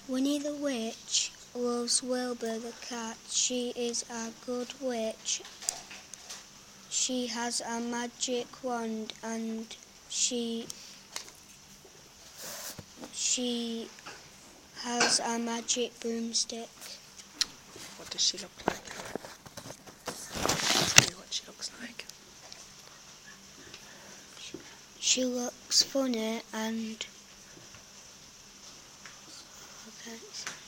Winnie the Witch loves Wilbur the cat. She is a good witch. She has a magic wand and she has a magic broomstick. What does she look like? Tell me what she looks like. She looks funny and... I can't see.